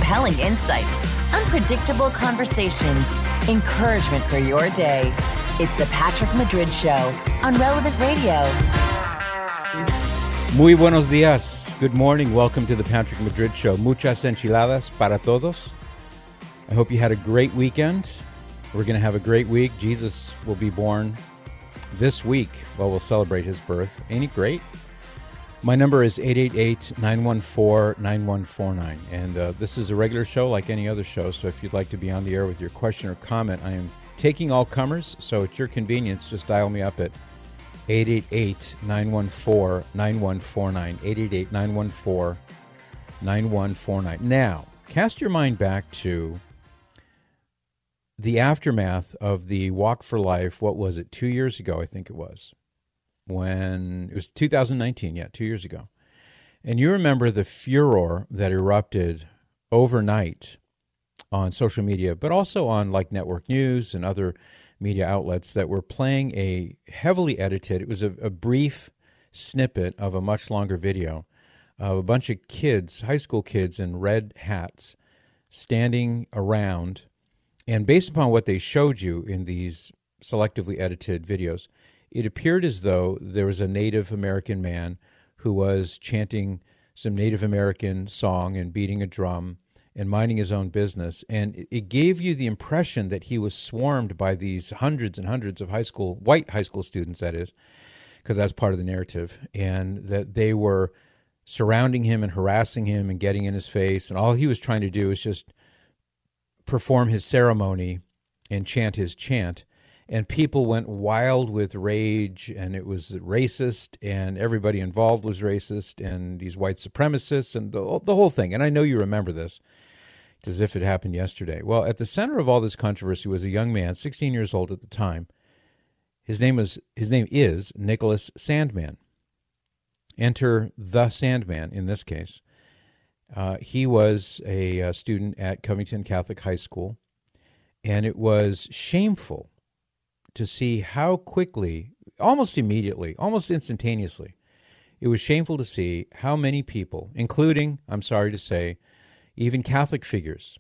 compelling insights, unpredictable conversations, encouragement for your day. It's the Patrick Madrid Show on Relevant Radio. Muy buenos días. Good morning. Welcome to the Patrick Madrid Show. Muchas enchiladas para todos. I hope you had a great weekend. We're going to have a great week. Jesus will be born this week. Well, we'll celebrate his birth. Ain't it great? My number is 888-914-9149. And this is a regular show like any other show. So if you'd like to be on the air with your question or comment, I am taking all comers, so at your convenience, just dial me up at 888-914-9149, 888-914-9149. Now, cast your mind back to the aftermath of the Walk for Life, what was it, 2 years ago, I think it was, when it was 2019, 2 years ago. And you remember the furor that erupted overnight on social media, but also on like network news and other media outlets that were playing a heavily edited, it was a brief snippet of a much longer video of a bunch of kids, high school kids in red hats, standing around. And based upon what they showed you in these selectively edited videos, it appeared as though there was a Native American man who was chanting some Native American song and beating a drum and minding his own business. And it gave you the impression that he was swarmed by these hundreds and hundreds of white high school students, that is, because that's part of the narrative, and that they were surrounding him and harassing him and getting in his face. And all he was trying to do is just perform his ceremony and chant his chant. And people went wild with rage, and it was racist, and everybody involved was racist, and these white supremacists, and the whole thing. And I know you remember this. It's as if it happened yesterday. Well, at the center of all this controversy was a young man, 16 years old at the time. His name is Nicholas Sandmann. Enter the Sandman in this case. He was a student at Covington Catholic High School, and it was shameful to see how quickly, almost immediately, almost instantaneously, it was shameful to see how many people, including, I'm sorry to say, even Catholic figures,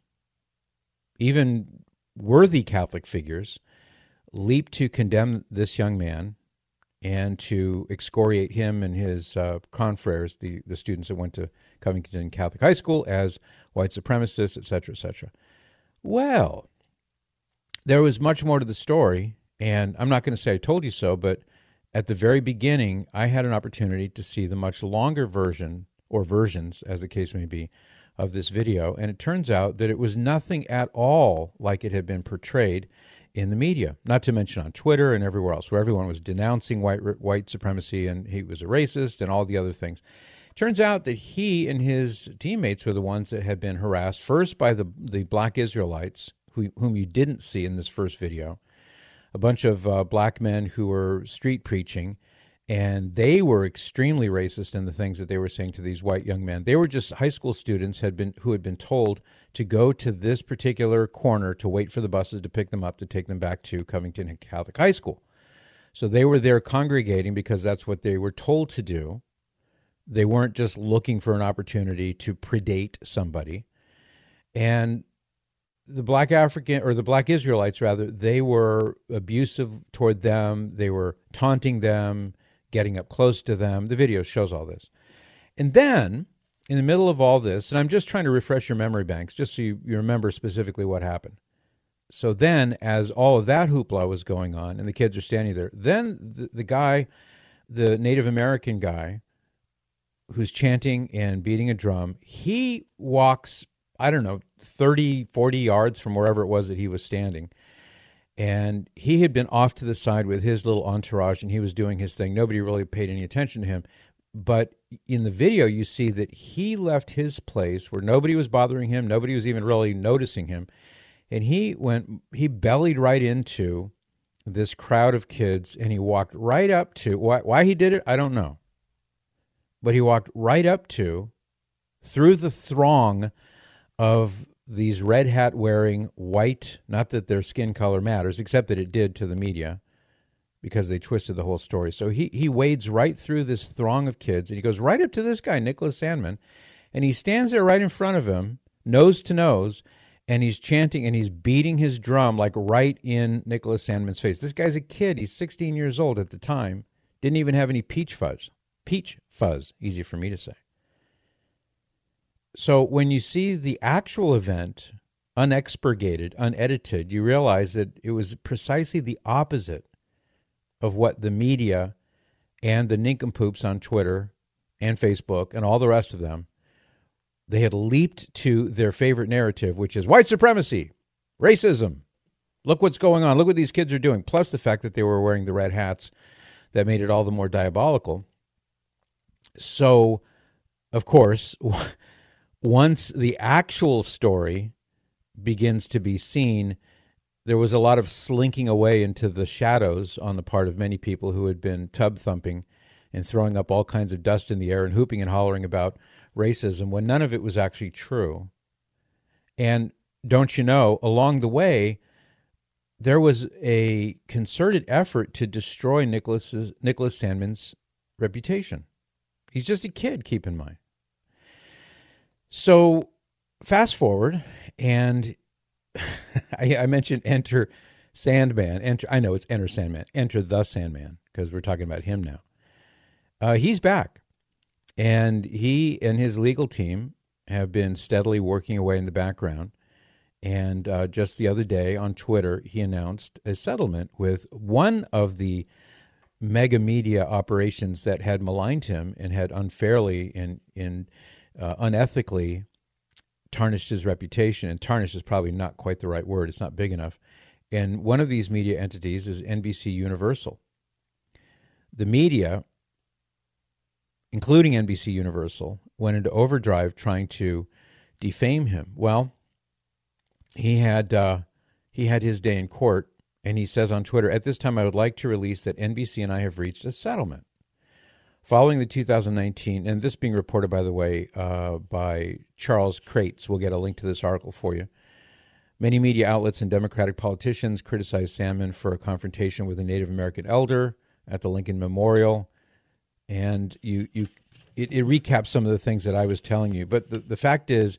even worthy Catholic figures, leaped to condemn this young man and to excoriate him and his confreres, the students that went to Covington Catholic High School, as white supremacists, etc., etc. Well, there was much more to the story, and I'm not going to say I told you so, but at the very beginning, I had an opportunity to see the much longer version, or versions, as the case may be, of this video, and it turns out that it was nothing at all like it had been portrayed in the media, not to mention on Twitter and everywhere else, where everyone was denouncing white supremacy and he was a racist and all the other things. Turns out that he and his teammates were the ones that had been harassed, first by the black Israelites, whom you didn't see in this first video, a bunch of black men who were street preaching, and they were extremely racist in the things that they were saying to these white young men. They were just high school students who had been told to go to this particular corner to wait for the buses to pick them up to take them back to Covington Catholic High School. So they were there congregating because that's what they were told to do. They weren't just looking for an opportunity to predate somebody. And the black Israelites, rather, they were abusive toward them. They were taunting them, getting up close to them. The video shows all this. And then, in the middle of all this, and I'm just trying to refresh your memory banks, just so you remember specifically what happened. So then, as all of that hoopla was going on, and the kids are standing there, then the guy, the Native American guy, who's chanting and beating a drum, he walks, 30, 40 yards from wherever it was that he was standing. And he had been off to the side with his little entourage, and he was doing his thing. Nobody really paid any attention to him. But in the video, you see that he left his place where nobody was bothering him. Nobody was even really noticing him. And he bellied right into this crowd of kids, and he walked right up to, why he did it, I don't know. But he walked right up to, through the throng of these red hat wearing white, not that their skin color matters, except that it did to the media because they twisted the whole story. So he wades right through this throng of kids, and he goes right up to this guy, Nicholas Sandmann, and he stands there right in front of him, nose to nose, and he's chanting and he's beating his drum like right in Nicholas Sandmann's face. This guy's a kid. He's 16 years old at the time. Didn't even have any peach fuzz. Peach fuzz, easy for me to say. So when you see the actual event, unexpurgated, unedited, you realize that it was precisely the opposite of what the media and the nincompoops on Twitter and Facebook and all the rest of them, they had leaped to their favorite narrative, which is white supremacy, racism. Look what's going on. Look what these kids are doing. Plus the fact that they were wearing the red hats that made it all the more diabolical. So, of course, once the actual story begins to be seen, there was a lot of slinking away into the shadows on the part of many people who had been tub thumping and throwing up all kinds of dust in the air and hooping and hollering about racism when none of it was actually true. And don't you know, along the way, there was a concerted effort to destroy Nicholas Sandmann's reputation. He's just a kid, keep in mind. So fast forward, and I mentioned Enter Sandman. I know it's Enter Sandman. Enter the Sandman, because we're talking about him now. He's back. And he and his legal team have been steadily working away in the background. And just the other day on Twitter, he announced a settlement with one of the mega media operations that had maligned him and had unfairly and unethically tarnished his reputation. And tarnished is probably not quite the right word. It's not big enough. And one of these media entities is NBC Universal. The media, including NBC Universal, went into overdrive trying to defame him. Well, he had his day in court, and he says on Twitter, "At this time, I would like to release that NBC and I have reached a settlement. Following the 2019," and this being reported, by the way, by Charles Krates. We'll get a link to this article for you. "Many media outlets and Democratic politicians criticized Sandmann for a confrontation with a Native American elder at the Lincoln Memorial." And it recaps some of the things that I was telling you. But the fact is,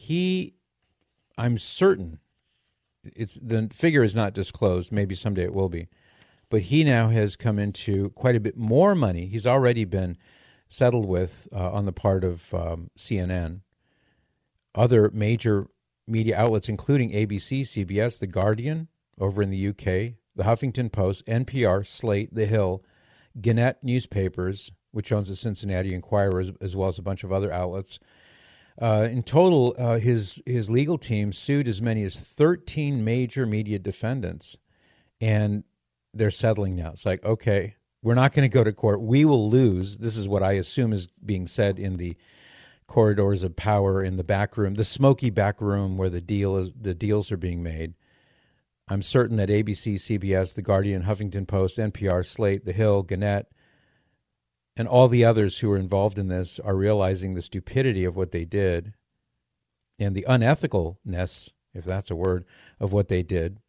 I'm certain, the figure is not disclosed. Maybe someday it will be. But he now has come into quite a bit more money. He's already been settled with on the part of CNN, other major media outlets, including ABC, CBS, The Guardian over in the UK, The Huffington Post, NPR, Slate, The Hill, Gannett newspapers, which owns the Cincinnati Enquirer, as well as a bunch of other outlets. In total, his legal team sued as many as 13 major media defendants, and they're settling now. It's like, okay, we're not going to go to court. We will lose. This is what I assume is being said in the corridors of power in the back room, the smoky back room where the deals are being made. I'm certain that ABC, CBS, The Guardian, Huffington Post, NPR, Slate, The Hill, Gannett, and all the others who are involved in this are realizing the stupidity of what they did and the unethicalness, if that's a word, of what they did.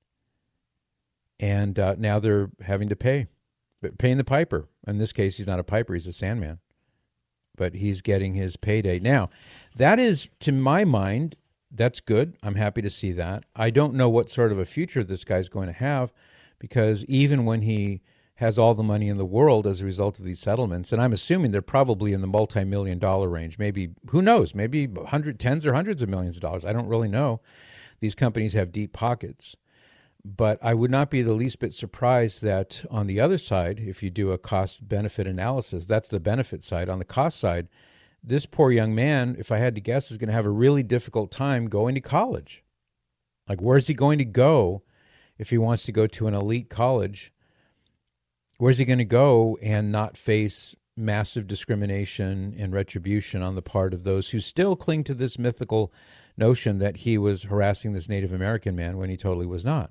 And now they're having to paying the piper. In this case, he's not a piper, he's a Sandman. But he's getting his payday. Now, that is, to my mind, that's good. I'm happy to see that. I don't know what sort of a future this guy's going to have, because even when he has all the money in the world as a result of these settlements, and I'm assuming they're probably in the multi-million-dollar range, maybe, who knows, maybe tens or hundreds of millions of dollars. I don't really know. These companies have deep pockets. But I would not be the least bit surprised that on the other side, if you do a cost-benefit analysis, that's the benefit side. On the cost side, this poor young man, if I had to guess, is going to have a really difficult time going to college. Like, where's he going to go if he wants to go to an elite college? Where's he going to go and not face massive discrimination and retribution on the part of those who still cling to this mythical notion that he was harassing this Native American man when he totally was not?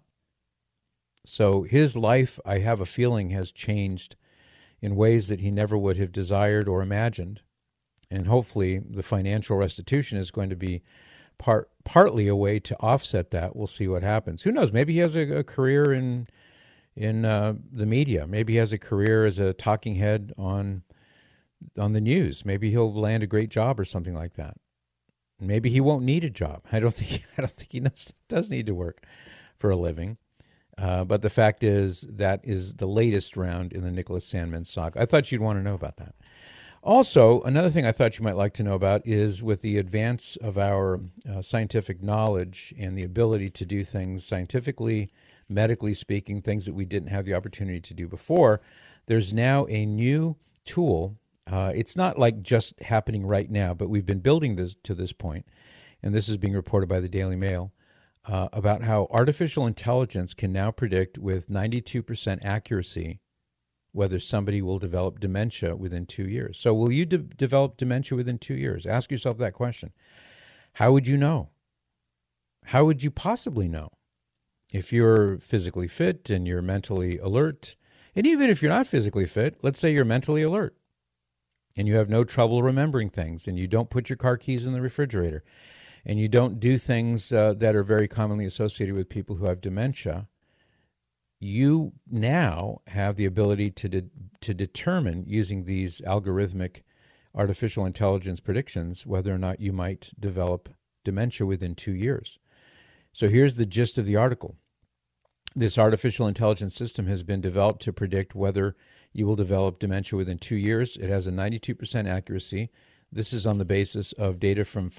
So his life, I have a feeling, has changed in ways that he never would have desired or imagined. And hopefully the financial restitution is going to be partly a way to offset that. We'll see what happens. Who knows? Maybe he has a career in the media. Maybe he has a career as a talking head on the news. Maybe he'll land a great job or something like that. Maybe he won't need a job. I don't think he does need to work for a living. But the fact is that is the latest round in the Nicholas Sandmann saga. I thought you'd want to know about that. Also, another thing I thought you might like to know about is with the advance of our scientific knowledge and the ability to do things scientifically, medically speaking, things that we didn't have the opportunity to do before, there's now a new tool. It's not like just happening right now, but we've been building this to this point, and this is being reported by the Daily Mail, about how artificial intelligence can now predict with 92% accuracy whether somebody will develop dementia within 2 years. So will you develop dementia within 2 years? Ask yourself that question. How would you know? How would you possibly know? If you're physically fit and you're mentally alert, and even if you're not physically fit, let's say you're mentally alert and you have no trouble remembering things and you don't put your car keys in the refrigerator and you don't do things that are very commonly associated with people who have dementia, you now have the ability to determine, using these algorithmic artificial intelligence predictions, whether or not you might develop dementia within 2 years. So here's the gist of the article. This artificial intelligence system has been developed to predict whether you will develop dementia within 2 years. It has a 92% accuracy. This is on the basis of data from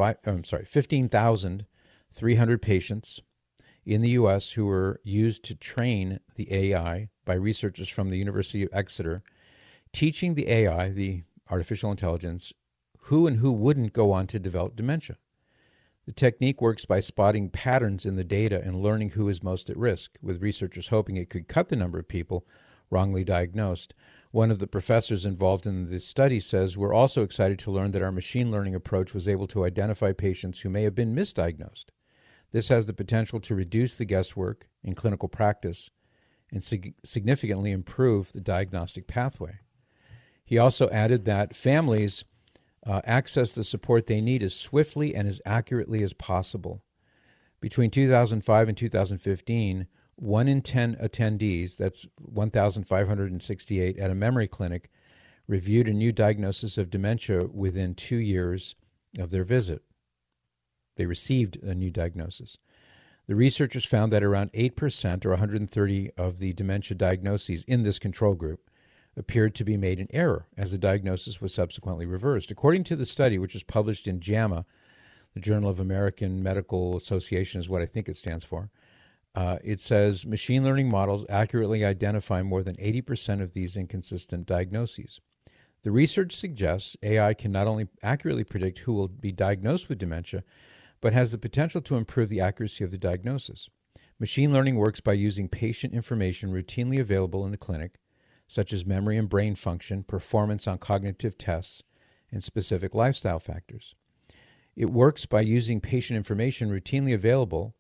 15,300 patients in the U.S. who were used to train the AI by researchers from the University of Exeter, teaching the AI, the artificial intelligence, who and who wouldn't go on to develop dementia. The technique works by spotting patterns in the data and learning who is most at risk, with researchers hoping it could cut the number of people wrongly diagnosed. One of the professors involved in this study says, "We're also excited to learn that our machine learning approach was able to identify patients who may have been misdiagnosed. This has the potential to reduce the guesswork in clinical practice and significantly improve the diagnostic pathway." He also added that families access the support they need as swiftly and as accurately as possible. Between 2005 and 2015, 1 in 10 attendees, that's 1,568 at a memory clinic, reviewed a new diagnosis of dementia within 2 years of their visit. They received a new diagnosis. The researchers found that around 8%, or 130 of the dementia diagnoses in this control group, appeared to be made in error, as the diagnosis was subsequently reversed. According to the study, which was published in JAMA, the Journal of American Medical Association is what I think it stands for, it says machine learning models accurately identify more than 80% of these inconsistent diagnoses. The research suggests AI can not only accurately predict who will be diagnosed with dementia, but has the potential to improve the accuracy of the diagnosis. Machine learning works by using patient information routinely available in the clinic, such as memory and brain function, performance on cognitive tests, and specific lifestyle factors. It works by using patient information routinely available.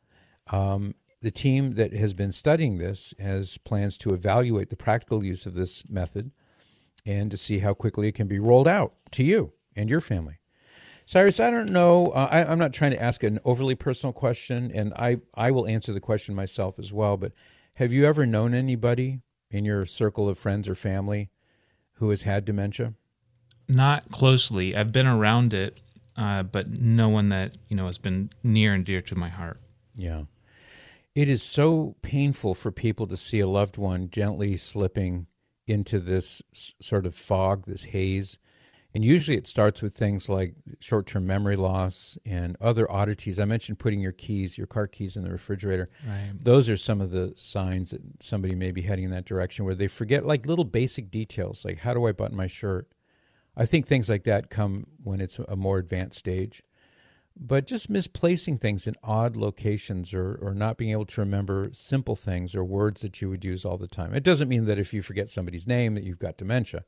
The team that has been studying this has plans to evaluate the practical use of this method and to see how quickly it can be rolled out to you and your family. Cyrus, I don't know. I'm not trying to ask an overly personal question, and I will answer the question myself as well, but have you ever known anybody in your circle of friends or family who has had dementia? Not closely. I've been around it, but no one that has been near and dear to my heart. Yeah. It is so painful for people to see a loved one gently slipping into this sort of fog, this haze. And usually it starts with things like short-term memory loss and other oddities. I mentioned putting your car keys in the refrigerator. Right. Those are some of the signs that somebody may be heading in that direction, where they forget like little basic details, like how do I button my shirt? I think things like that come when it's a more advanced stage. But just misplacing things in odd locations or not being able to remember simple things or words that you would use all the time. It doesn't mean that if you forget somebody's name that you've got dementia.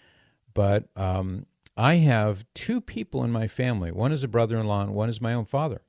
But I have two people in my family. One is a brother-in-law and one is my own father,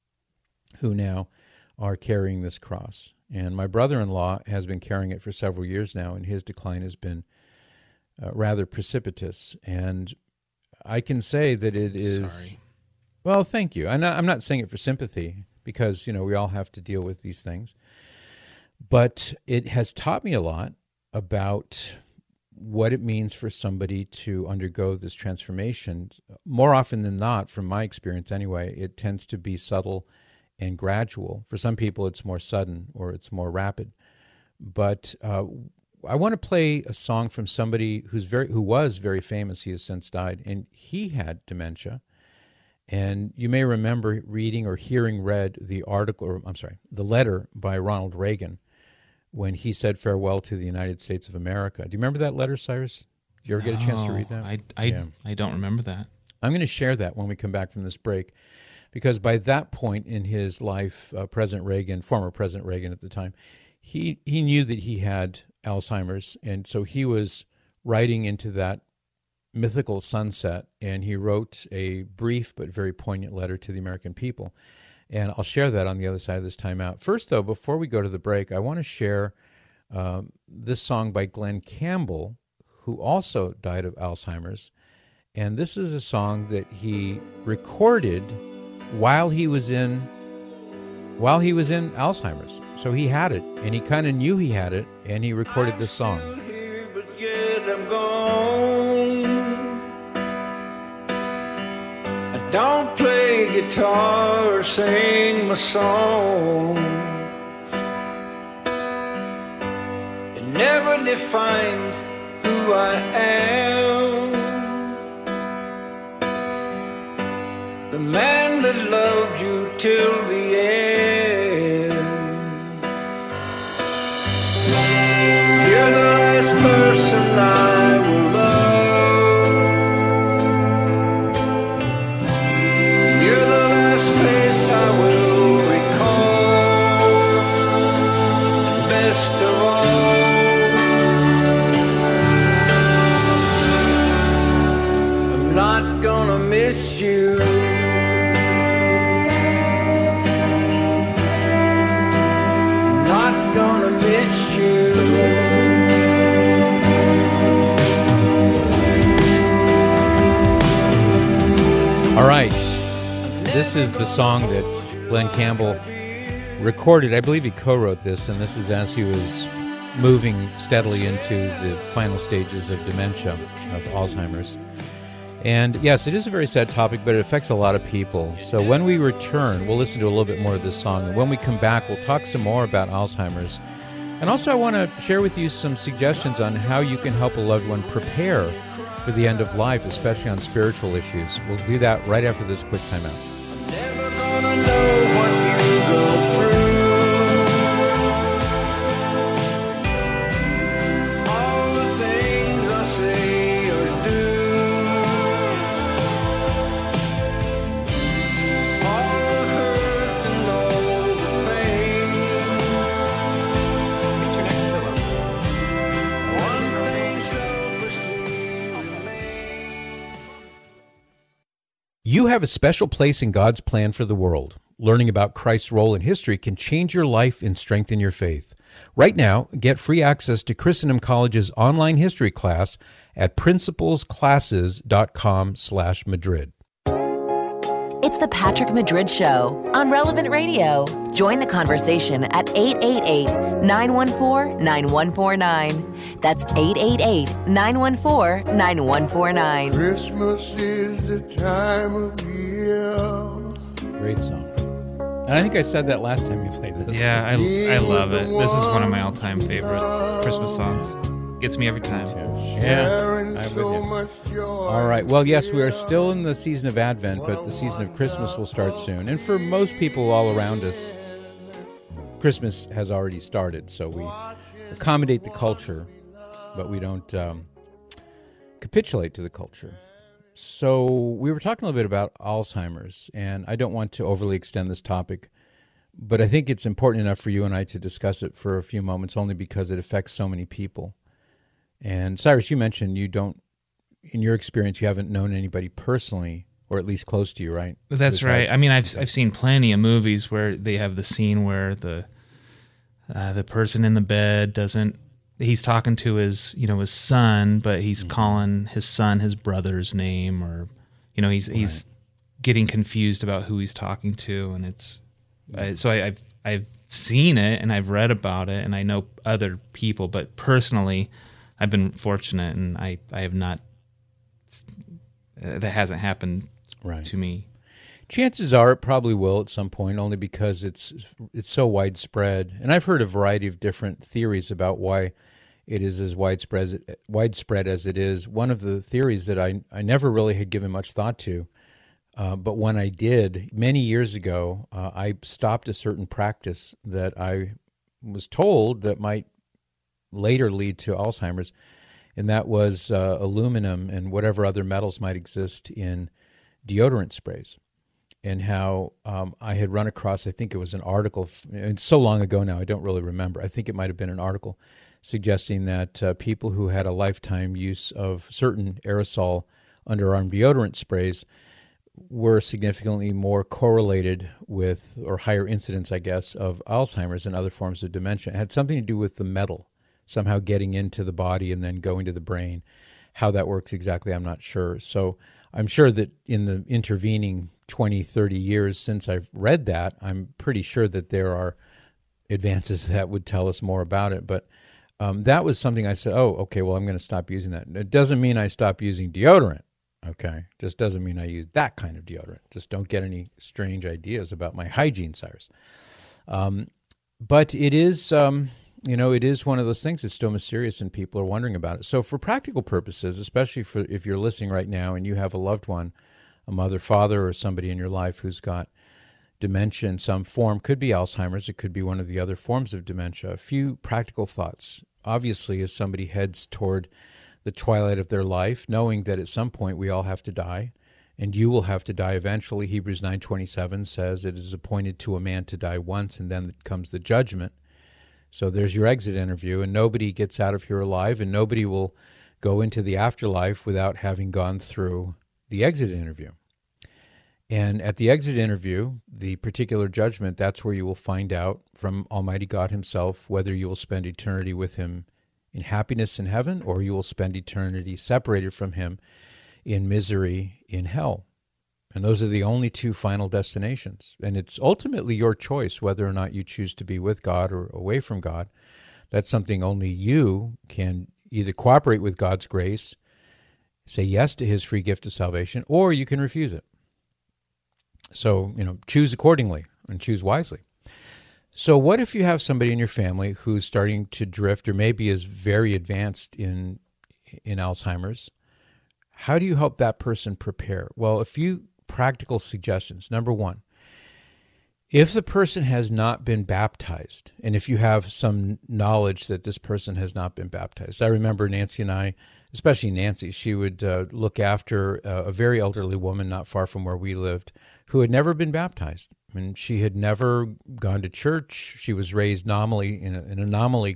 who now are carrying this cross. And my brother-in-law has been carrying it for several years now, and his decline has been rather precipitous. And I can say that it is... Sorry. Well, thank you. I'm not saying it for sympathy, because, we all have to deal with these things. But it has taught me a lot about what it means for somebody to undergo this transformation. More often than not, from my experience anyway, it tends to be subtle and gradual. For some people, it's more sudden or it's more rapid. But I want to play a song from somebody who was very famous. He has since died, and he had dementia. And you may remember reading or hearing read the letter by Ronald Reagan when he said farewell to the United States of America. Do you remember that letter, Cyrus? Did you ever get a chance to read that? I don't remember that. I'm going to share that when we come back from this break, because by that point in his life, former President Reagan at the time, he knew that he had Alzheimer's, and so he was writing into that mythical sunset, and he wrote a brief but very poignant letter to the American people. And I'll share that on the other side of this timeout. First, though, before we go to the break, I want to share this song by Glen Campbell, who also died of Alzheimer's. And this is a song that he recorded while he was in Alzheimer's. So he had it, and he kind of knew he had it, and he recorded this song. I'm still here, but yet I'm gone. I don't play guitar or sing my song. It never defined who I am. The man that loved you till the end. You're the last person I will love. You're the last place I will recall. And best of all, I'm not gonna miss you. Not gonna miss you. All right, this is the song that Glen Campbell recorded. I believe he co-wrote this, and this is as he was moving steadily into the final stages of dementia, of Alzheimer's. And yes, it is a very sad topic, but it affects a lot of people. So when we return, we'll listen to a little bit more of this song. And when we come back, we'll talk some more about Alzheimer's. And also, I want to share with you some suggestions on how you can help a loved one prepare for the end of life, especially on spiritual issues. We'll do that right after this quick timeout. I'm never gonna know what you go through. All the things I say or do. All the hurt and all the pain. One thing selfishly remains. You have a special place in God's plan for the world. Learning about Christ's role in history can change your life and strengthen your faith. Right now, get free access to Christendom College's online history class at principlesclasses.com/Madrid. It's the Patrick Madrid Show on Relevant Radio. Join the conversation at 888-914-9149. That's 888-914-9149. Christmas is the time of year. Great song. And I think I said that last time you played this. Yeah, I love it. This is one of my all-time favorite Christmas songs. Gets me every time. Yeah, I'm with you. All right. Well, yes, we are still in the season of Advent, but the season of Christmas will start soon. And for most people all around us, Christmas has already started. So we accommodate the culture, but we don't capitulate to the culture. So we were talking a little bit about Alzheimer's, and I don't want to overly extend this topic, but I think it's important enough for you and I to discuss it for a few moments, only because it affects so many people. And Cyrus, you mentioned you don't, in your experience, you haven't known anybody personally, or at least close to you, right? That's right. I mean, I've seen plenty of movies where they have the scene where the person in the bed he's talking to his son, but he's calling his son his brother's name, or he's getting confused about who he's talking to, and I've seen it and I've read about it, and I know other people, but personally, I've been fortunate, and I have not. That hasn't happened to me. Chances are it probably will at some point, only because it's so widespread. And I've heard a variety of different theories about why it is as widespread as it is. One of the theories that I never really had given much thought to, but when I did many years ago, I stopped a certain practice that I was told that might later lead to Alzheimer's, and that was aluminum and whatever other metals might exist in deodorant sprays. And how I had run across, I think it was an article, it's so long ago now, I don't really remember. I think it might have been an article suggesting that people who had a lifetime use of certain aerosol underarm deodorant sprays were significantly more correlated with, or higher incidence, I guess, of Alzheimer's and other forms of dementia. It had something to do with the metal somehow getting into the body and then going to the brain. How that works exactly, I'm not sure. So I'm sure that in the intervening 20, 30 years since I've read that, I'm pretty sure that there are advances that would tell us more about it. But that was something I said, oh, okay, well, I'm going to stop using that. It doesn't mean I stop using deodorant, okay? Just doesn't mean I use that kind of deodorant. Just don't get any strange ideas about my hygiene, Cyrus. But it is, it is one of those things that's still mysterious and people are wondering about it. So for practical purposes, especially for if you're listening right now and you have a loved one, a mother, father, or somebody in your life who's got dementia in some form, could be Alzheimer's, it could be one of the other forms of dementia. A few practical thoughts. Obviously, as somebody heads toward the twilight of their life, knowing that at some point we all have to die, and you will have to die eventually. Hebrews 9:27 says it is appointed to a man to die once, and then comes the judgment. So there's your exit interview, and nobody gets out of here alive, and nobody will go into the afterlife without having gone through the exit interview. And at the exit interview, the particular judgment, that's where you will find out from Almighty God himself whether you will spend eternity with him in happiness in heaven, or you will spend eternity separated from him in misery in hell. And those are the only two final destinations. And it's ultimately your choice whether or not you choose to be with God or away from God. That's something only you can either cooperate with God's grace, say yes to his free gift of salvation, or you can refuse it. So, choose accordingly and choose wisely. So what if you have somebody in your family who's starting to drift or maybe is very advanced in Alzheimer's? How do you help that person prepare? Well, a few practical suggestions. Number one, if the person has not been baptized, and if you have some knowledge that this person has not been baptized. I remember Nancy and I, especially Nancy, she would look after a very elderly woman not far from where we lived who had never been baptized. I mean, she had never gone to church. She was raised nominally in a nominally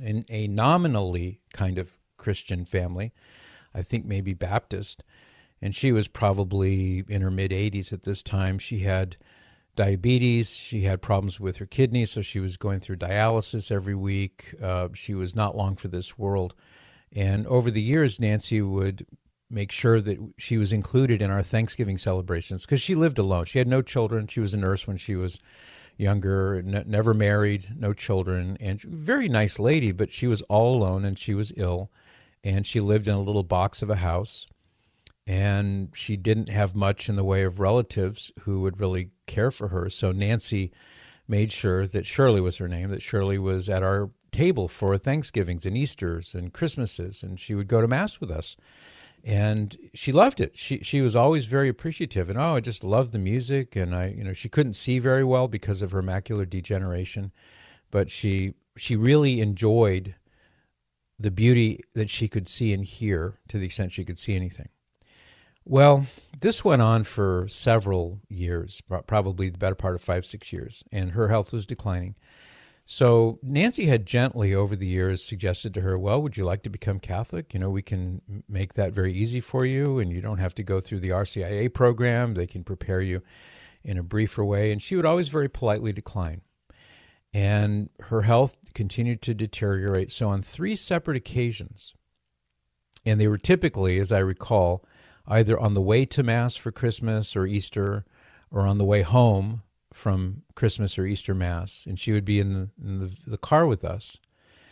kind of Christian family, I think maybe Baptist, and she was probably in her mid-80s at this time. She had diabetes. She had problems with her kidneys, so she was going through dialysis every week. She was not long for this world. And over the years, Nancy would make sure that she was included in our Thanksgiving celebrations because she lived alone. She had no children. She was a nurse when she was younger, never married, no children, and very nice lady, but she was all alone and she was ill, and she lived in a little box of a house, and she didn't have much in the way of relatives who would really care for her. So Nancy made sure that Shirley was her name, that Shirley was at our table for Thanksgivings and Easters and Christmases, and she would go to Mass with us. And she loved it. She was always very appreciative, and I just loved the music. And she couldn't see very well because of her macular degeneration, but she really enjoyed the beauty that she could see and hear to the extent she could see anything. Well, this went on for several years, probably the better part of 5-6 years, and her health was declining. So Nancy had gently over the years suggested to her, well, would you like to become Catholic? We can make that very easy for you, and you don't have to go through the RCIA program. They can prepare you in a briefer way. And she would always very politely decline. And her health continued to deteriorate. So on 3 separate occasions, and they were typically, as I recall, either on the way to Mass for Christmas or Easter or on the way home from Christmas or Easter Mass, and she would be in the car with us.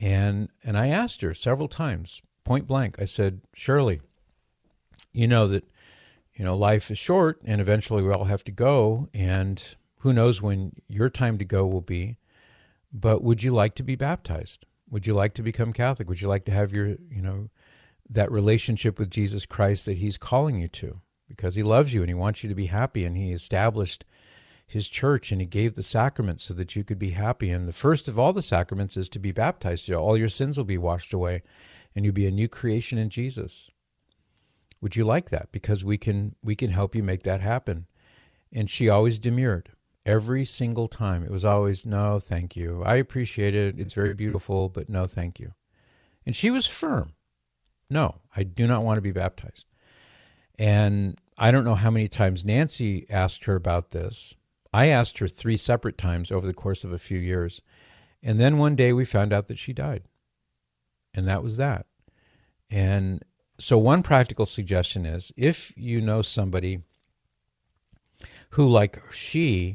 And I asked her several times, point blank, I said, Shirley, you know that, life is short and eventually we all have to go, and who knows when your time to go will be, but would you like to be baptized? Would you like to become Catholic? Would you like to have your, that relationship with Jesus Christ that he's calling you to? Because he loves you and he wants you to be happy, and he established his church and he gave the sacraments so that you could be happy. And the first of all the sacraments is to be baptized. So all your sins will be washed away and you'll be a new creation in Jesus. Would you like that? Because we can help you make that happen. And she always demurred. Every single time. It was always, no, thank you. I appreciate it. It's very beautiful, but no, thank you. And she was firm. No, I do not want to be baptized. And I don't know how many times Nancy asked her about this. I asked her 3 separate times over the course of a few years. And then one day we found out that she died. And that was that. And so one practical suggestion is, if you know somebody who, like she,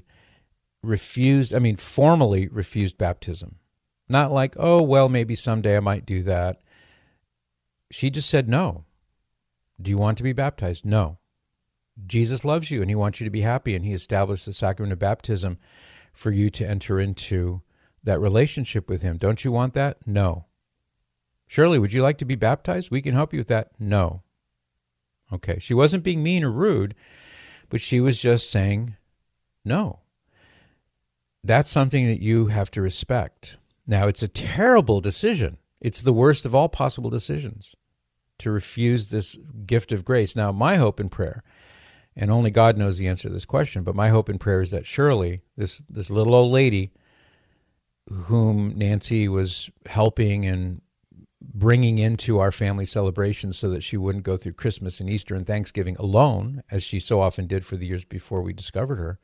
formally refused baptism. Not like, oh, well, maybe someday I might do that. She just said no. Do you want to be baptized? No. Jesus loves you and he wants you to be happy, and he established the sacrament of baptism for you to enter into that relationship with him. Don't you want that? No. Shirley, would you like to be baptized? We can help you with that. No. Okay. She wasn't being mean or rude, but she was just saying no. That's something that you have to respect. Now, it's a terrible decision. It's the worst of all possible decisions to refuse this gift of grace. Now, my hope and prayer, and only God knows the answer to this question, but my hope and prayer is that Shirley, this little old lady whom Nancy was helping and bringing into our family celebrations so that she wouldn't go through Christmas and Easter and Thanksgiving alone, as she so often did for the years before we discovered her,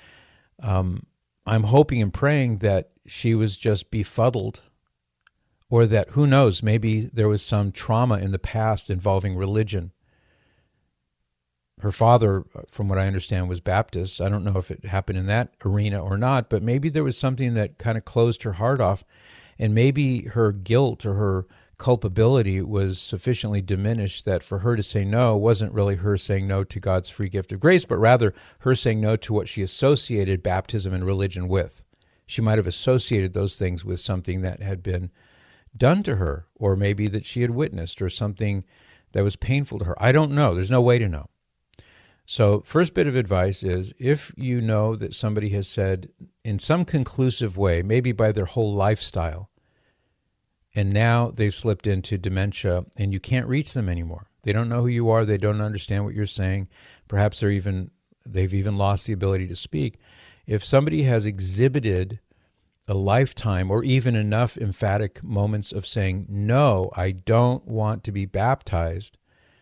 I'm hoping and praying that she was just befuddled, or that, who knows, maybe there was some trauma in the past involving religion. Her father, from what I understand, was Baptist. I don't know if it happened in that arena or not, but maybe there was something that kind of closed her heart off, and maybe her guilt or her culpability was sufficiently diminished that for her to say no wasn't really her saying no to God's free gift of grace, but rather her saying no to what she associated baptism and religion with. She might have associated those things with something that had been done to her, or maybe that she had witnessed, or something that was painful to her. I don't know. There's no way to know. So first bit of advice is, if you know that somebody has said in some conclusive way, maybe by their whole lifestyle, and now they've slipped into dementia and you can't reach them anymore. They don't know who you are. They don't understand what you're saying. Perhaps they've even lost the ability to speak. If somebody has exhibited a lifetime or even enough emphatic moments of saying, no, I don't want to be baptized,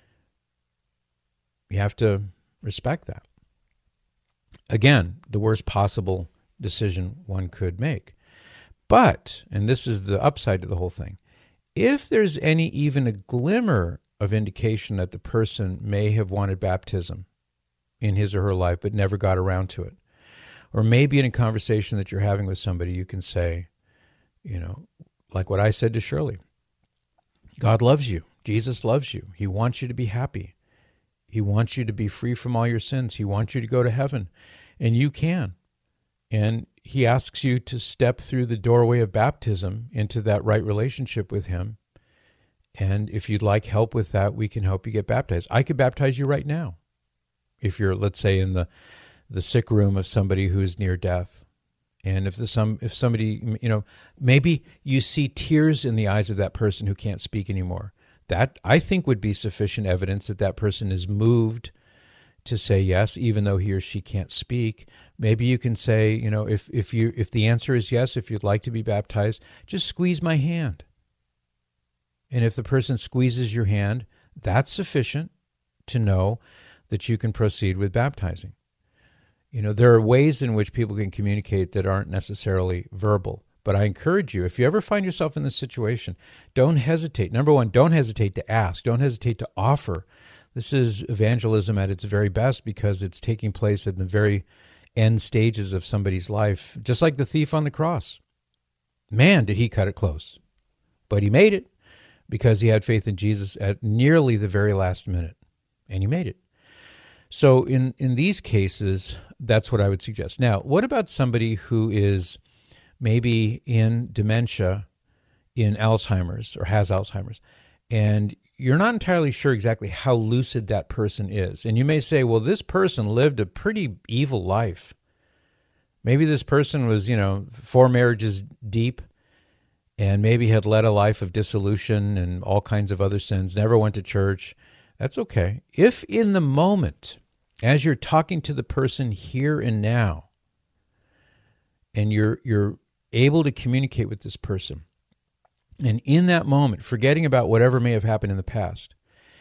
you have to respect that. Again, the worst possible decision one could make. But, and this is the upside to the whole thing, if there's even a glimmer of indication that the person may have wanted baptism in his or her life but never got around to it, or maybe in a conversation that you're having with somebody, you can say, like what I said to Shirley, God loves you. Jesus loves you. He wants you to be happy. He wants you to be free from all your sins. He wants you to go to heaven, and you can. And he asks you to step through the doorway of baptism into that right relationship with him. And if you'd like help with that, we can help you get baptized. I could baptize you right now. If you're, let's say, in the sick room of somebody who's near death. And if somebody, maybe you see tears in the eyes of that person who can't speak anymore. That, I think, would be sufficient evidence that that person is moved to say yes, even though he or she can't speak. Maybe you can say, if the answer is yes, if you'd like to be baptized, just squeeze my hand. And if the person squeezes your hand, that's sufficient to know that you can proceed with baptizing. There are ways in which people can communicate that aren't necessarily verbal. But I encourage you, if you ever find yourself in this situation, don't hesitate. Number one, don't hesitate to ask. Don't hesitate to offer. This is evangelism at its very best, because it's taking place at the very end stages of somebody's life, just like the thief on the cross. Man, did he cut it close. But he made it because he had faith in Jesus at nearly the very last minute, and he made it. So in these cases, that's what I would suggest. Now, what about somebody who is maybe in dementia, in Alzheimer's, or has Alzheimer's, and you're not entirely sure exactly how lucid that person is? And you may say, well, this person lived a pretty evil life. Maybe this person was, 4 marriages deep, and maybe had led a life of dissolution and all kinds of other sins, never went to church. That's okay. If in the moment, as you're talking to the person here and now, and you're able to communicate with this person, and in that moment, forgetting about whatever may have happened in the past,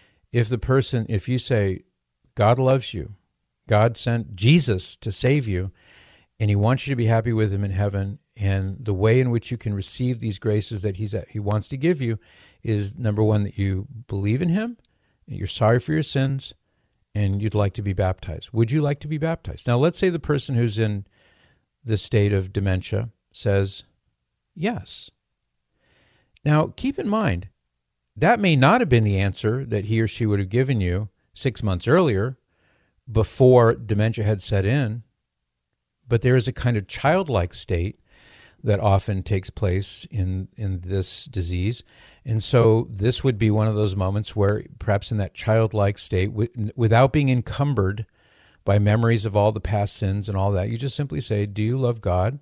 if you say, God loves you, God sent Jesus to save you, and he wants you to be happy with him in heaven, and the way in which you can receive these graces that he wants to give you is, number one, that you believe in him, that you're sorry for your sins, and you'd like to be baptized. Would you like to be baptized? Now, let's say the person who's in this state of dementia says yes. Now, keep in mind, that may not have been the answer that he or she would have given you 6 months earlier, before dementia had set in, but there is a kind of childlike state that often takes place in this disease. And so this would be one of those moments where perhaps in that childlike state, without being encumbered by memories of all the past sins and all that, you just simply say, do you love God?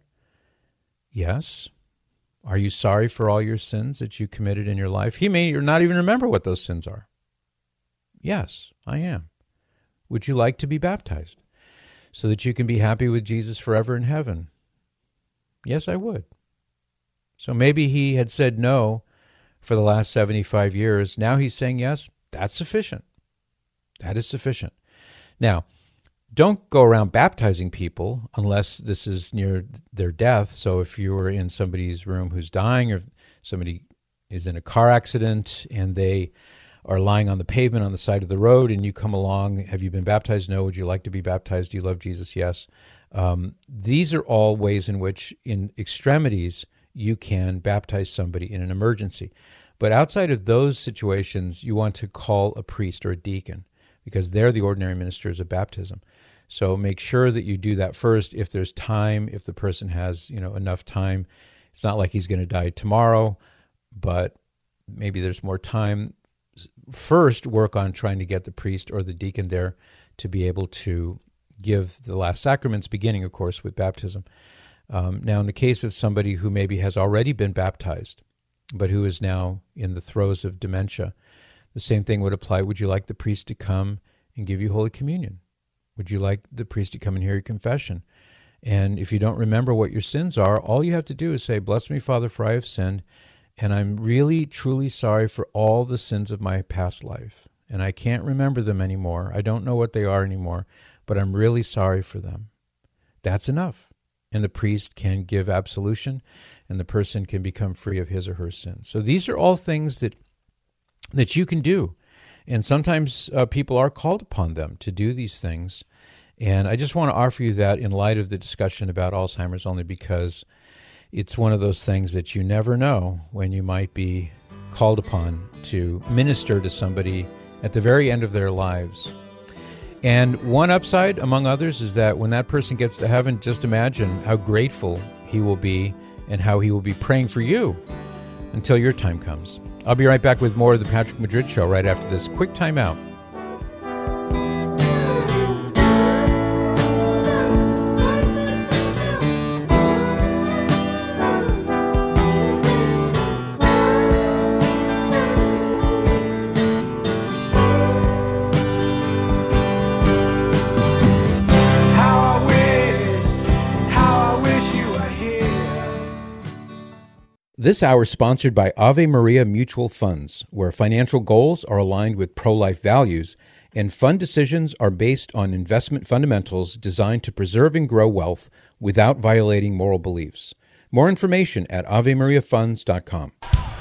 Yes. Are you sorry for all your sins that you committed in your life? He may not even remember what those sins are. Yes, I am. Would you like to be baptized so that you can be happy with Jesus forever in heaven? Yes, I would. So maybe he had said no for the last 75 years. Now he's saying yes. That's sufficient. That is sufficient. Now, don't go around baptizing people unless this is near their death. So if you were in somebody's room who's dying, or somebody is in a car accident and they are lying on the pavement on the side of the road and you come along, have you been baptized? No. Would you like to be baptized? Do you love Jesus? Yes. These are all ways in which, in extremities, you can baptize somebody in an emergency. But outside of those situations, you want to call a priest or a deacon, because they're the ordinary ministers of baptism. So make sure that you do that first. If there's time, if the person has enough time, it's not like he's going to die tomorrow, but maybe there's more time. First, work on trying to get the priest or the deacon there to be able to give the last sacraments, beginning, of course, with baptism. Now, in the case of somebody who maybe has already been baptized, but who is now in the throes of dementia, the same thing would apply. Would you like the priest to come and give you Holy Communion? Would you like the priest to come and hear your confession? And if you don't remember what your sins are, all you have to do is say, bless me, Father, for I have sinned, and I'm really, truly sorry for all the sins of my past life. And I can't remember them anymore. I don't know what they are anymore, but I'm really sorry for them. That's enough. And the priest can give absolution, and the person can become free of his or her sins. So these are all things that you can do. And sometimes people are called upon them to do these things. And I just want to offer you that in light of the discussion about Alzheimer's, only because it's one of those things that you never know when you might be called upon to minister to somebody at the very end of their lives. And one upside, among others, is that when that person gets to heaven, just imagine how grateful he will be and how he will be praying for you until your time comes. I'll be right back with more of the Patrick Madrid Show right after this quick timeout. This hour is sponsored by Ave Maria Mutual Funds, where financial goals are aligned with pro-life values, and fund decisions are based on investment fundamentals designed to preserve and grow wealth without violating moral beliefs. More information at AveMariaFunds.com.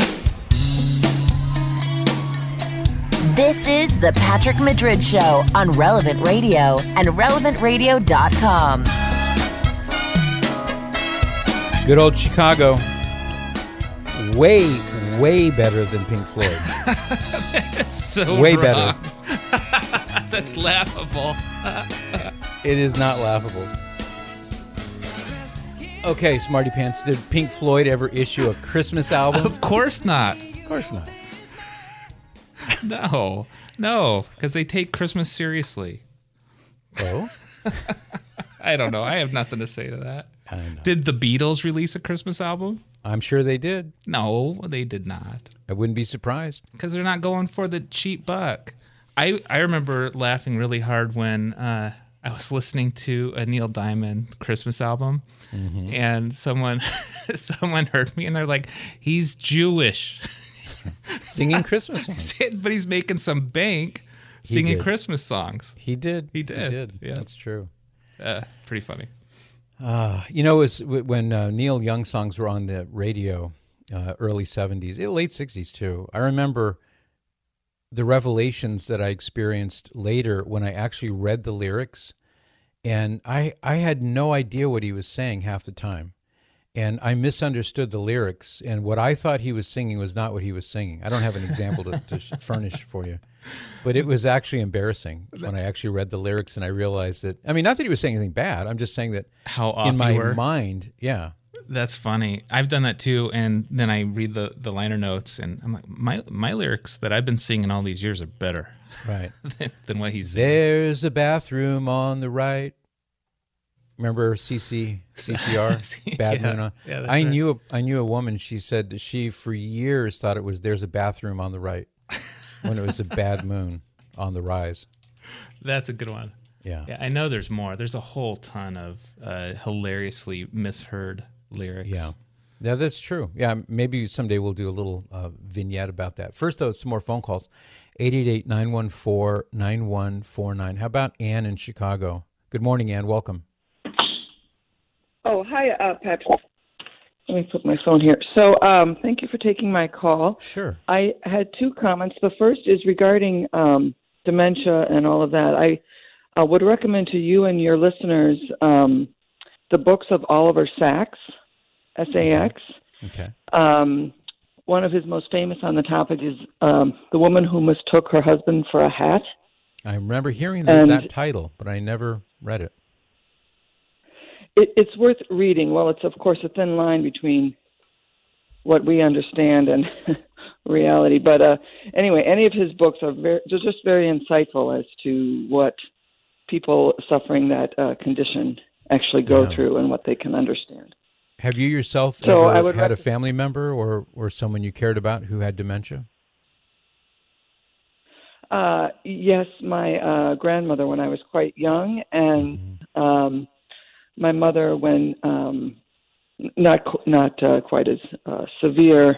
This is the Patrick Madrid Show on Relevant Radio and RelevantRadio.com. Good old Chicago. Way, way better than Pink Floyd. That's so way wrong. better. That's laughable. It is not laughable. Okay, Smarty Pants, did Pink Floyd ever issue a Christmas album? Of course not. Of course not. No, because they take Christmas seriously. Oh? I don't know. I have nothing to say to that. I know. Did the Beatles release a Christmas album? I'm sure they did. No, they did not. I wouldn't be surprised. Because they're not going for the cheap buck. I remember laughing really hard when I was listening to a Neil Diamond Christmas album, and someone heard me, and they're like, "He's Jewish." Singing Christmas songs. But he's making some bank singing did. Christmas songs. He did. He did. Yeah. That's true. Pretty funny. You know, it was when Neil Young songs were on the radio, early 70s, late 60s too. I remember the revelations that I experienced later when I actually read the lyrics, and I had no idea what he was saying half the time. And I misunderstood the lyrics, and what I thought he was singing was not what he was singing. I don't have an example to furnish for you, but it was actually embarrassing when I actually read the lyrics and I realized that, I mean, not that he was saying anything bad, I'm just saying that How off in my you were. mind, yeah. That's funny. I've done that too, and then I read the liner notes, and I'm like, my lyrics that I've been singing all these years are better Right. than what he's singing. There's a bathroom on the right. Remember CCR? Bad Moon on. Yeah, that's I right. knew a woman, she said that she for years thought it was There's a Bathroom on the Right when it was a Bad Moon on the Rise. That's a good one. Yeah. Yeah, I know there's more. There's a whole ton of hilariously misheard lyrics. Yeah. Yeah, that's true. Yeah, maybe someday we'll do a little vignette about that. First, though, some more phone calls. 888-914-9149. How about Ann in Chicago? Good morning, Ann. Welcome. Oh, hi, Patrick. Let me put my phone here. So thank you for taking my call. Sure. I had two comments. The first is regarding dementia and all of that. I would recommend to you and your listeners the books of Oliver Sacks, S-A-X. Okay. One of his most famous on the topic is The Woman Who Mistook Her Husband for a Hat. I remember hearing And- that title, but I never read it. It's worth reading. Well, it's, of course, a thin line between what we understand and reality. But anyway, any of his books are just very insightful as to what people suffering that condition actually go through and what they can understand. Have you yourself So I ever would had a family member or someone you cared about who had dementia? Yes, my grandmother when I was quite young, and my mother when not quite as severe,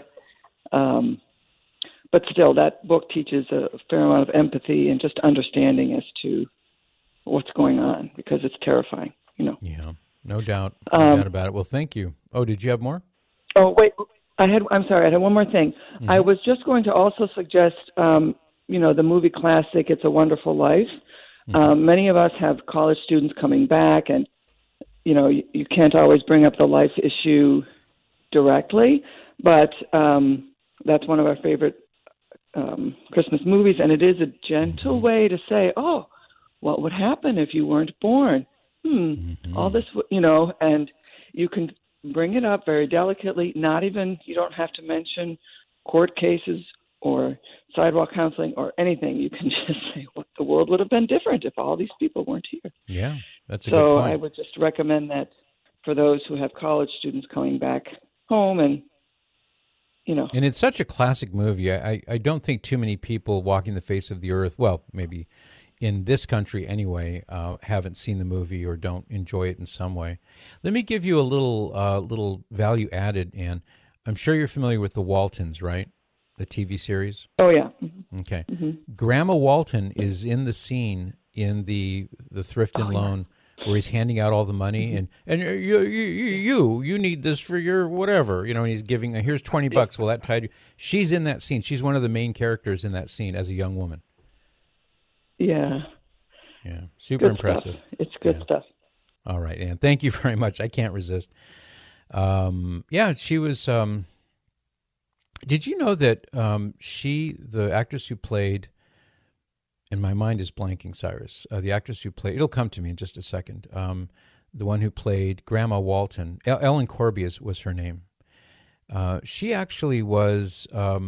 but still that book teaches a fair amount of empathy and just understanding as to what's going on, because it's terrifying, you know. Yeah, no doubt. No doubt about it. Well, thank you. Oh, did you have more? Oh, wait, I'm sorry, I had one more thing. I was just going to also suggest, the movie classic, It's a Wonderful Life. Many of us have college students coming back, and you can't always bring up the life issue directly, but that's one of our favorite Christmas movies, and it is a gentle way to say, oh, what would happen if you weren't born? All this, and you can bring it up very delicately, you don't have to mention court cases or sidewalk counseling or anything. You can just say, what the world would have been different if all these people weren't here. Yeah, that's a good So point. I would just recommend that for those who have college students coming back home and, And it's such a classic movie. I don't think too many people walking the face of the earth, well, maybe in this country anyway, haven't seen the movie or don't enjoy it in some way. Let me give you a little value added, Ann. I'm sure you're familiar with the Waltons, right? The TV series? Oh, yeah. Okay. Grandma Walton is in the scene in the thrift and loan where he's handing out all the money and you need this for your whatever, and he's giving, here's $20. Well, that tied you. She's in that scene. She's one of the main characters in that scene as a young woman. Yeah. Yeah. Super Good impressive. stuff. It's good stuff. All right, Ann. Thank you very much. I can't resist. She was Did you know that the actress who played, and my mind is blanking, Cyrus, the actress who played, it'll come to me in just a second, the one who played Grandma Walton, Ellen Corby was her name. She actually was,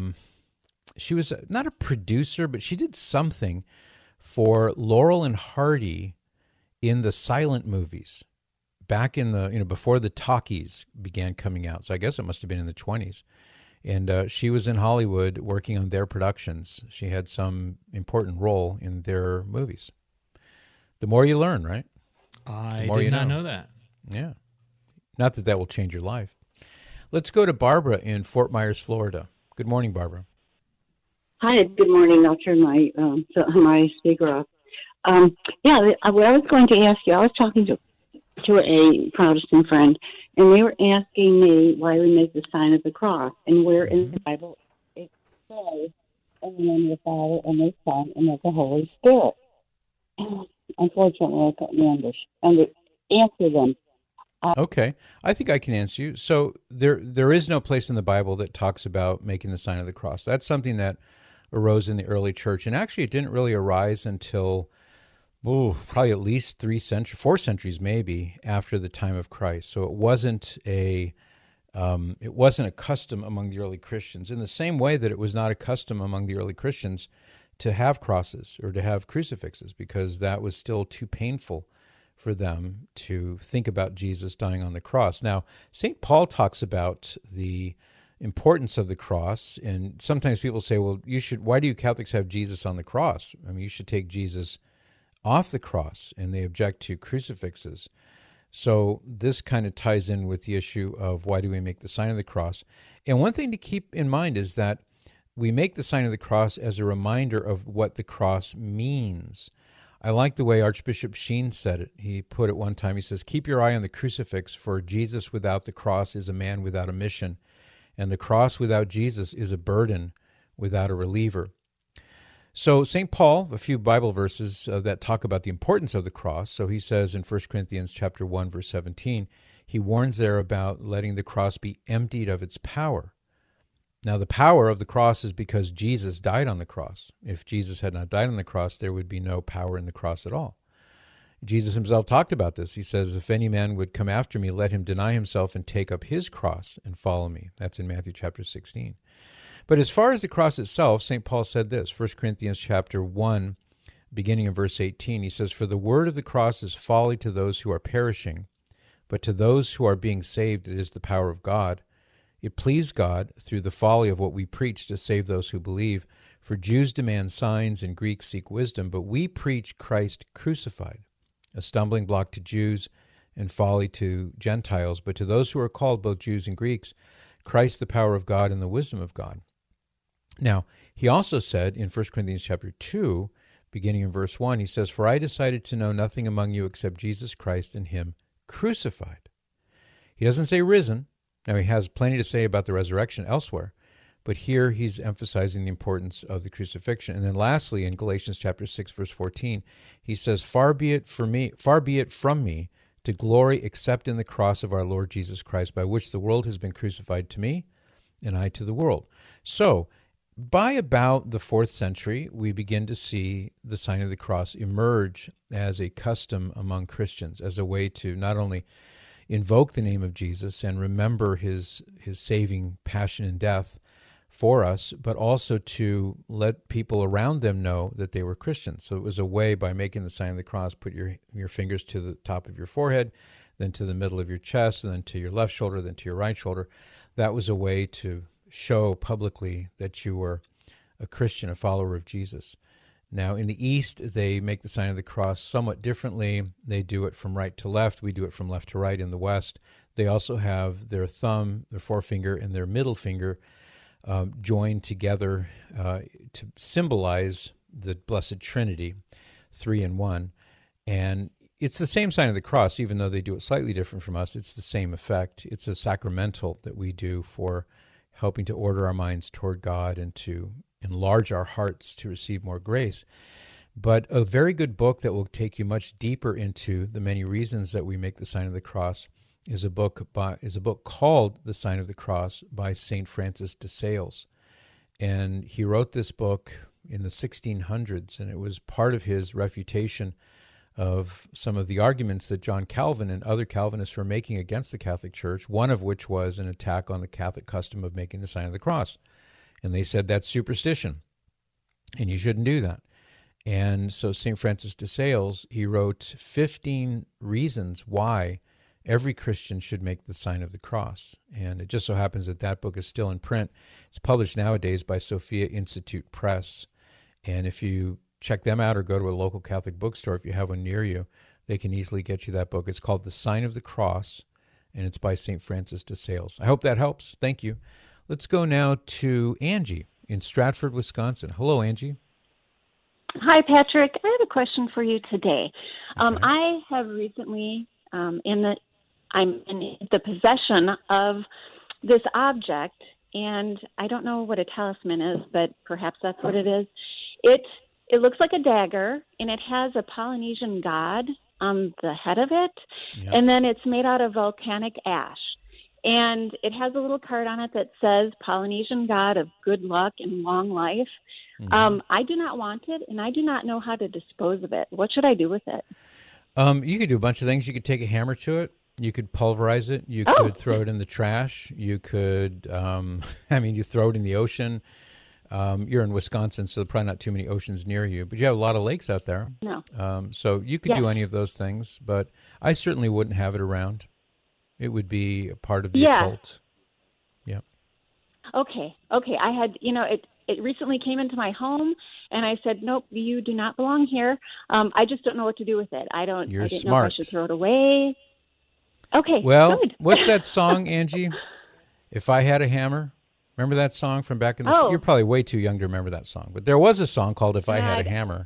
she was not a producer, but she did something for Laurel and Hardy in the silent movies back in the, before the talkies began coming out. So I guess it must have been in the 20s. And she was in Hollywood working on their productions. She had some important role in their movies. The more you learn, right? I did not know that. Yeah. Not that will change your life. Let's go to Barbara in Fort Myers, Florida. Good morning, Barbara. Hi, good morning. I'll turn my speaker off. What I was going to ask you, I was talking to a Protestant friend, and they were asking me why we make the sign of the cross, and where in the Bible it says, in the name of the Father, and the Son, and of the Holy Spirit. Unfortunately, I couldn't answer them. Okay, I think I can answer you. So there is no place in the Bible that talks about making the sign of the cross. That's something that arose in the early church, and actually it didn't really arise until probably at least 4 centuries maybe after the time of Christ. So it wasn't a custom among the early Christians, in the same way that it was not a custom among the early Christians to have crosses or to have crucifixes, because that was still too painful for them to think about Jesus dying on the cross. Now, St. Paul talks about the importance of the cross, and sometimes people say, well, why do you Catholics have Jesus on the cross? I mean, you should take Jesus off the cross, and they object to crucifixes. So this kind of ties in with the issue of why do we make the sign of the cross. And one thing to keep in mind is that we make the sign of the cross as a reminder of what the cross means. I like the way Archbishop Sheen said it. He put it one time, he says, keep your eye on the crucifix, for Jesus without the cross is a man without a mission, and the cross without Jesus is a burden without a reliever. So St. Paul, a few Bible verses that talk about the importance of the cross. So he says in 1 Corinthians chapter 1, verse 17, he warns there about letting the cross be emptied of its power. Now, the power of the cross is because Jesus died on the cross. If Jesus had not died on the cross, there would be no power in the cross at all. Jesus himself talked about this. He says, if any man would come after me, let him deny himself and take up his cross and follow me. That's in Matthew chapter 16. But as far as the cross itself, St. Paul said this, 1 Corinthians chapter 1, beginning in verse 18, he says, for the word of the cross is folly to those who are perishing, but to those who are being saved it is the power of God. It pleased God, through the folly of what we preach, to save those who believe. For Jews demand signs and Greeks seek wisdom, but we preach Christ crucified, a stumbling block to Jews and folly to Gentiles. But to those who are called, both Jews and Greeks, Christ the power of God and the wisdom of God. Now, he also said in 1 Corinthians chapter 2, beginning in verse 1, he says, for I decided to know nothing among you except Jesus Christ and him crucified. He doesn't say risen. Now, he has plenty to say about the resurrection elsewhere, but here he's emphasizing the importance of the crucifixion. And then lastly, in Galatians chapter 6, verse 14, he says, far be it from me to glory except in the cross of our Lord Jesus Christ, by which the world has been crucified to me, and I to the world. So, by about the 4th century, we begin to see the sign of the cross emerge as a custom among Christians, as a way to not only invoke the name of Jesus and remember his saving passion and death for us, but also to let people around them know that they were Christians. So it was a way, by making the sign of the cross, put your fingers to the top of your forehead, then to the middle of your chest, and then to your left shoulder, then to your right shoulder. That was a way to show publicly that you were a Christian, a follower of Jesus. Now, in the East, they make the sign of the cross somewhat differently. They do it from right to left. We do it from left to right in the West. They also have their thumb, their forefinger, and their middle finger joined together to symbolize the Blessed Trinity, 3 in 1. And it's the same sign of the cross, even though they do it slightly different from us. It's the same effect. It's a sacramental that we do for helping to order our minds toward God and to enlarge our hearts to receive more grace. But a very good book that will take you much deeper into the many reasons that we make the sign of the cross is a book called The Sign of the Cross by St. Francis de Sales. And he wrote this book in the 1600s, and it was part of his refutation of some of the arguments that John Calvin and other Calvinists were making against the Catholic Church, one of which was an attack on the Catholic custom of making the sign of the cross. And they said that's superstition, and you shouldn't do that. And so St. Francis de Sales, he wrote 15 reasons why every Christian should make the sign of the cross. And it just so happens that that book is still in print. It's published nowadays by Sophia Institute Press. And if you check them out or go to a local Catholic bookstore, if you have one near you, they can easily get you that book. It's called The Sign of the Cross, and it's by St. Francis de Sales. I hope that helps. Thank you. Let's go now to Angie in Stratford, Wisconsin. Hello, Angie. Hi, Patrick. I have a question for you today. I have recently, I'm in the possession of this object, and I don't know what a talisman is, but perhaps that's what it is. It looks like a dagger, and it has a Polynesian god on the head of it, and then it's made out of volcanic ash. And it has a little card on it that says, Polynesian god of good luck and long life. I do not want it, and I do not know how to dispose of it. What should I do with it? You could do a bunch of things. You could take a hammer to it. You could pulverize it. You could throw it in the trash. You could, you throw it in the ocean. You're in Wisconsin, so probably not too many oceans near you, but you have a lot of lakes out there. No. So you could do any of those things, but I certainly wouldn't have it around. It would be a part of the occult. Yeah. Okay. I had, it recently came into my home, and I said, nope, you do not belong here. I just don't know what to do with it. You're I didn't smart. know if I should throw it away. Okay, well, good. What's that song, Angie? If I Had a Hammer? Remember that song from back in the... You're probably way too young to remember that song, but there was a song called If I Had a Hammer.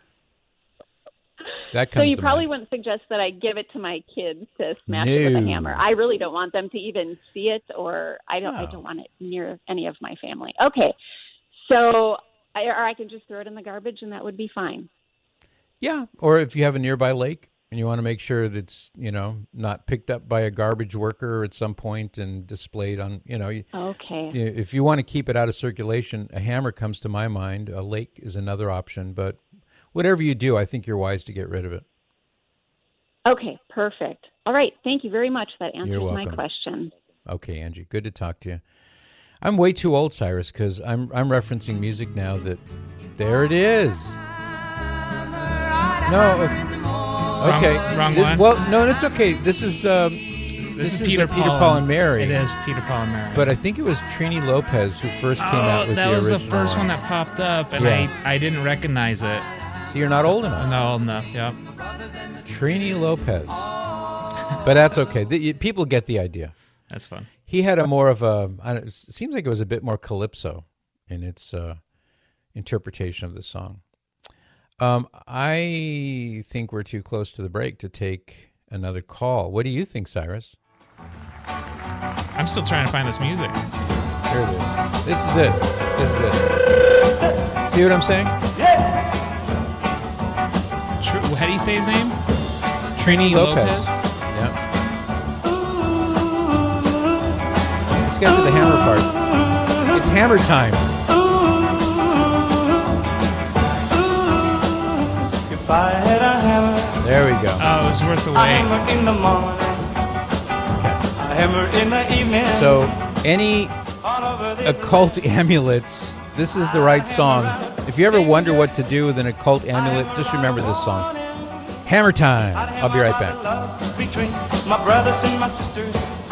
That comes so you to probably mind. wouldn't suggest that I give it to my kids to smash it with a hammer. I really don't want them to even see it, or I don't want it near any of my family. Okay, so I can just throw it in the garbage, and that would be fine. Yeah, or if you have a nearby lake and you want to make sure that it's not picked up by a garbage worker at some point and displayed on Okay. If you want to keep it out of circulation, a hammer comes to my mind. A lake is another option, but whatever you do, I think you're wise to get rid of it. Okay, perfect. All right, thank you very much. That answers You're my welcome. question. Okay, Angie, good to talk to you. I'm way too old, Cyrus, because I'm referencing music now that... There it is. No, okay. Wrong one? Well, no, it's okay. This is Peter Paul and Mary. It is Peter, Paul, and Mary. But I think it was Trini Lopez who first came out with the original. That was the first one that popped up, and I didn't recognize it. So you're not old enough. I'm not old enough, yep. Trini Lopez. But that's okay. People get the idea. That's fun. He had a more of a... It seems like it was a bit more calypso in its interpretation of the song. I think we're too close to the break to take another call. What do you think, Cyrus? I'm still trying to find this music. Here it is. This is it. See what I'm saying? Yeah. How do you say his name? Trini Lopez. Yeah. Let's get to the hammer part. It's hammer time. If I had a hammer, there we go. Oh, it was worth the wait. A hammer in the morning, a hammer in the evening. So, any occult amulets, this is the right song. If you ever wonder what to do with an occult amulet, just remember this song. Hammer time. I'll be right back. Between my brothers and my sisters,